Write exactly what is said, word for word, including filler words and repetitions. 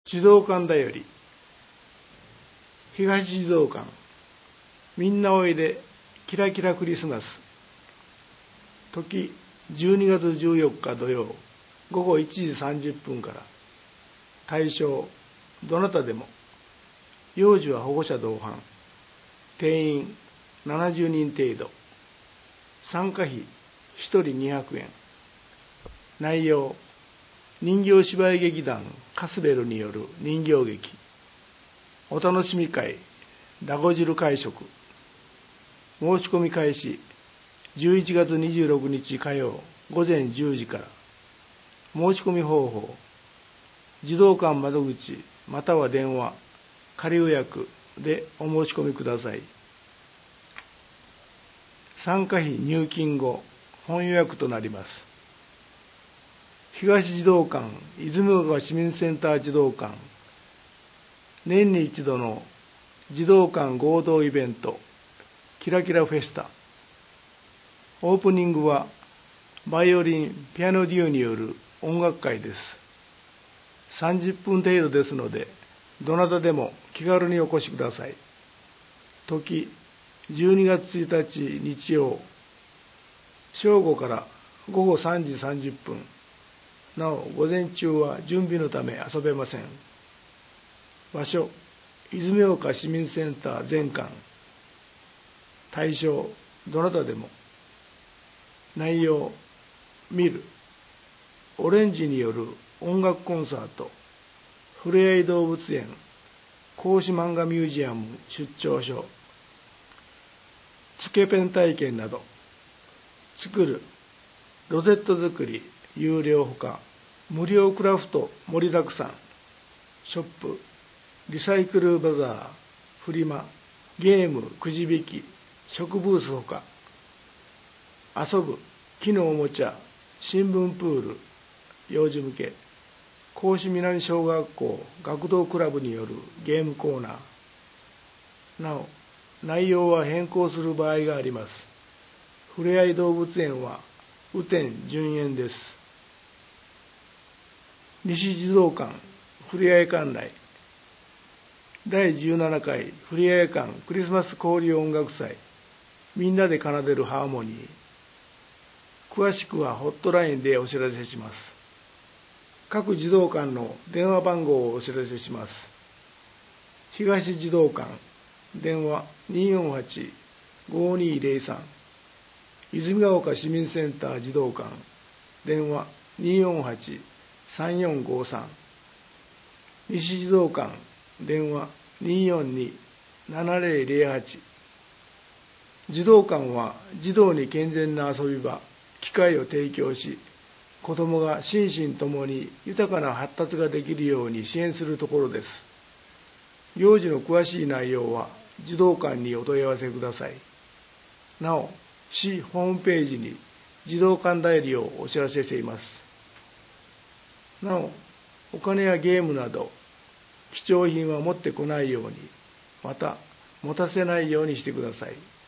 児童館だより、東児童館、みんなおいでキラキラクリスマス。時じゅうにがつじゅうよっか土曜午後いちじさんじゅっぷんから。対象どなたでも。幼児は保護者同伴。定員ななじゅうにん程度。参加費ひとりにひゃくえん。内容、人形芝居劇団カスベルによる人形劇。お楽しみ会だご汁会食。申し込み開始じゅういちがつにじゅうろくにち火曜午前じゅうじから。申し込み方法、児童館窓口または電話、仮予約でお申し込みください。参加費入金後、本予約となります。東児童館泉岡市民センター児童館、年に一度の児童館合同イベント、キラキラフェスタ。オープニングはバイオリン・ピアノデュオによる音楽会です。さんじゅっぷん程度ですので、どなたでも気軽にお越しください。時じゅうにがつついたち日曜、正午からごごさんじさんじゅっぷん。なお午前中は準備のため遊べません。場所、泉岡市民センター全館。対象どなたでも。内容、見る、オレンジによる音楽コンサート、ふれあい動物園、孔子漫画ミュージアム出張所、つけペン体験など。作る、ロゼット作り有料ほか、無料クラフト盛りだくさん。ショップ、リサイクルバザー、フリマ、ゲームくじ引き、食ブースほか。遊ぶ、木のおもちゃ、新聞プール、幼児向け、孔子南小学校学童クラブによるゲームコーナー。なお、内容は変更する場合があります。ふれあい動物園は雨天順延です。西児童館ふれあい館内、だいじゅうななかいふれあい館クリスマス交流音楽祭、みんなで奏でるハーモニー。詳しくはホットラインでお知らせします。各児童館の電話番号をお知らせします。東児童館、電話にーよんはち ごーにーぜろさん。泉ヶ丘市民センター児童館、電話にーよんはち さんよんごさん。西児童館、電話にーよんに ななぜろぜろはち。児童館は児童に健全な遊び場、機会を提供し、子どもが心身ともに豊かな発達ができるように支援するところです。行事の詳しい内容は児童館にお問い合わせください。なお、市ホームページに児童館代理をお知らせしています。なお、お金やゲームなど貴重品は持ってこないように、また持たせないようにしてください。